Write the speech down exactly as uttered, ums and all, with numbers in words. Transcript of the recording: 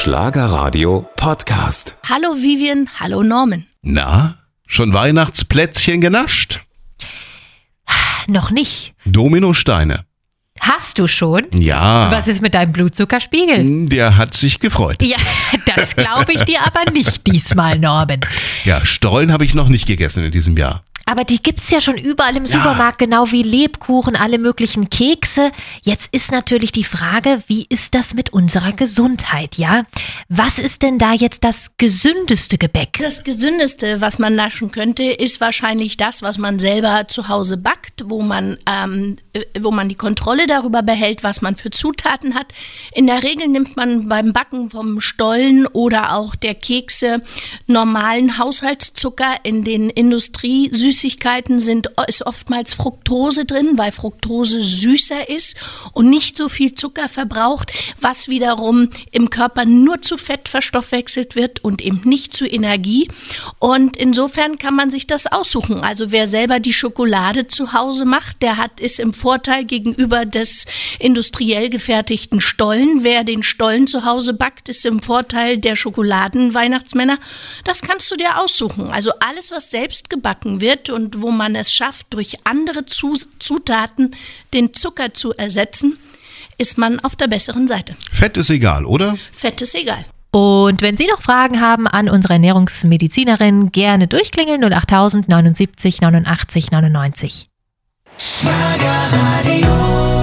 Schlagerradio Podcast. Hallo Vivian, hallo Norman. Na, schon Weihnachtsplätzchen genascht? Noch nicht. Dominosteine. Hast du schon? Ja. Was ist mit deinem Blutzuckerspiegel? Der hat sich gefreut. Ja, das glaube ich dir aber nicht diesmal, Norman. Ja, Stollen habe ich noch nicht gegessen in diesem Jahr. Aber die gibt's ja schon überall im Ja. Supermarkt, genau wie Lebkuchen, alle möglichen Kekse. Jetzt ist natürlich die Frage, wie ist das mit unserer Gesundheit, ja? Was ist denn da jetzt das gesündeste Gebäck? Das Gesündeste, was man naschen könnte, ist wahrscheinlich das, was man selber zu Hause backt, wo man, ähm, wo man die Kontrolle darüber behält, was man für Zutaten hat. In der Regel nimmt man beim Backen vom Stollen oder auch der Kekse normalen Haushaltszucker. In den Industriesüßigkeiten sind, ist oftmals Fructose drin, weil Fructose süßer ist und nicht so viel Zucker verbraucht, was wiederum im Körper nur zu Fett verstoffwechselt wird und eben nicht zu Energie. Und insofern kann man sich das aussuchen. Also wer selber die Schokolade zu Hause macht, der hat ist im Vorteil gegenüber des industriell gefertigten Stollen. Wer den Stollen zu Hause backt, ist im Vorteil der Schokoladen-Weihnachtsmänner. Das kannst du dir aussuchen. Also alles, was selbst gebacken wird und wo man es schafft, durch andere Zutaten den Zucker zu ersetzen, ist man auf der besseren Seite. Fett ist egal, oder? Fett ist egal. Und wenn Sie noch Fragen haben an unsere Ernährungsmedizinerin, gerne durchklingeln null acht neunundsiebzig neunundachtzig neunundneunzig. Schlagerradio.